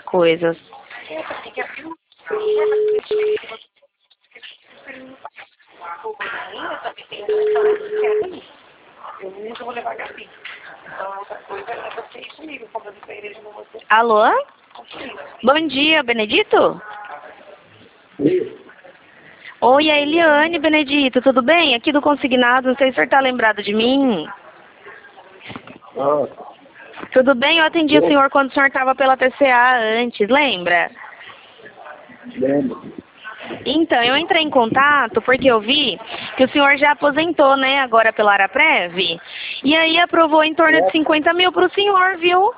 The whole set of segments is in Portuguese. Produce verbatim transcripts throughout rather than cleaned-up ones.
coisas. Alô? Bom dia, Benedito? Oi, a Eliane, Benedito, tudo bem? Aqui do Consignado, não sei se o senhor está lembrado de mim. Ah, Tudo bem? Eu atendi o senhor quando o senhor estava pela T C A antes, lembra? lembro. Então, eu entrei em contato porque eu vi que o senhor já aposentou, né, agora pela Araprev. E aí aprovou em torno de cinquenta mil para o senhor, viu?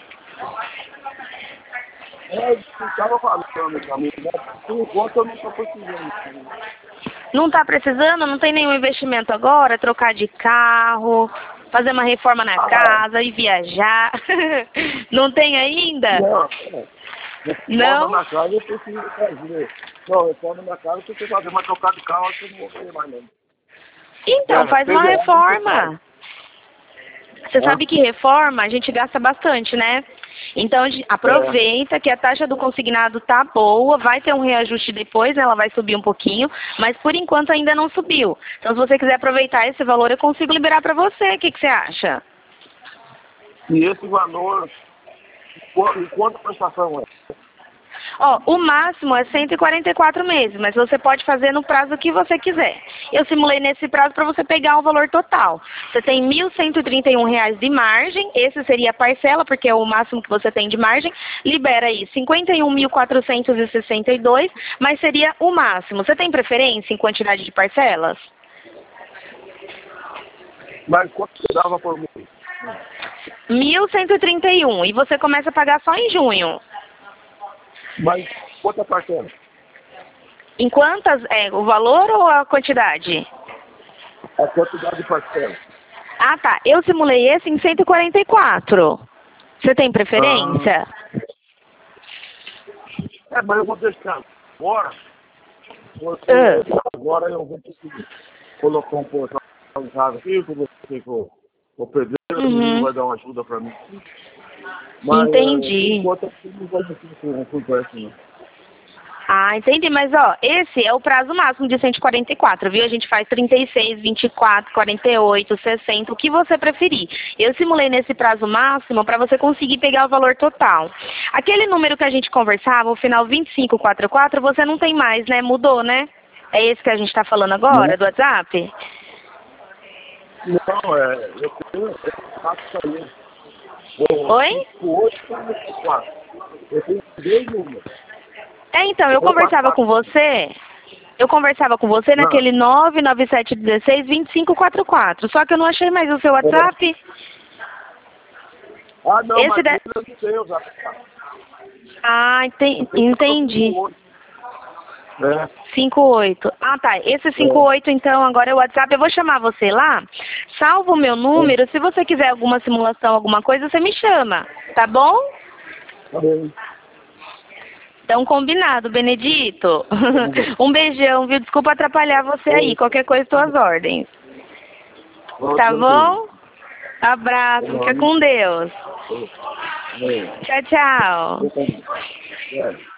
É, eu estava falando pra mim, né? Por enquanto eu não estou precisando. Não está precisando? Não tem nenhum investimento agora? Trocar de carro, fazer uma reforma na casa e viajar? Não tem ainda? Não, é. Não? Reforma na casa eu preciso fazer. Não, reforma na casa eu preciso fazer, mas trocar de carro eu não vou fazer mais não. Então, É, faz uma P V A não se reforma. Você faz. sabe que reforma a gente gasta bastante, né? Então, de- aproveita que a taxa do consignado tá boa, vai ter um reajuste depois, ela vai subir um pouquinho, mas por enquanto ainda não subiu. Então, se você quiser aproveitar esse valor, eu consigo liberar para você. O que, que você acha? E esse valor, qu- em quanto a prestação é? Ó, o máximo é cento e quarenta e quatro meses, mas você pode fazer no prazo que você quiser. Eu simulei nesse prazo para você pegar o valor total. Você tem mil cento e trinta e um reais de margem, esse seria a parcela, porque é o máximo que você tem de margem. Libera aí cinquenta e um mil quatrocentos e sessenta e dois, mas seria o máximo. Você tem preferência em quantidade de parcelas? Mas quanto você dava por mês? mil cento e trinta e um, e você começa a pagar só em junho. Mas quanto a parcela? Em quantas? É, o valor ou a quantidade? A quantidade de parcela. Ah, tá. Eu simulei esse em cento e quarenta e quatro. Você tem preferência? É, mas eu vou deixar agora. Porque Ah, agora eu vou conseguir colocar um portal em casa aqui, que eu vou ter que o o pedreiro, o menino uhum. vai dar uma ajuda pra mim. Mas é, por Entendi. enquanto aqui não vai ser com conversa, não. Ah, entendi. Mas, ó, esse é o prazo máximo de cento e quarenta e quatro, viu? A gente faz trinta e seis, vinte e quatro, quarenta e oito, sessenta, o que você preferir. Eu simulei nesse prazo máximo para você conseguir pegar o valor total. Aquele número que a gente conversava, o final vinte e cinco quarenta e quatro, você não tem mais, né? Mudou, né? É esse que a gente está falando agora, do WhatsApp? Não, é, eu tenho, eu faço isso aí. O Oi? cinco oito quarenta e quatro. Eu tenho dois números. É, então, eu Eu faço conversava com quatro. você, eu conversava com você Não, naquele nove nove sete um seis, vinte e cinco quarenta e quatro, só que eu não achei mais o seu é. WhatsApp. Ah, não, Esse mas da... ele eu não tenho, já. Ah, enten- Eu tenho só entendi. cinco oito. É. cinco oito. Ah, tá. Esse cinco É. oito, então, agora é o WhatsApp. Eu vou chamar você lá. Salva o meu número. Se você quiser alguma simulação, alguma coisa, você me chama. Tá bom? Tá bem. Então, combinado, Benedito. Um beijão, viu? Desculpa atrapalhar você aí. Qualquer coisa, tuas ordens. Pode Tá tranquilo. bom? Abraço. Fica com Deus. É. Tchau, tchau. Eu também. É.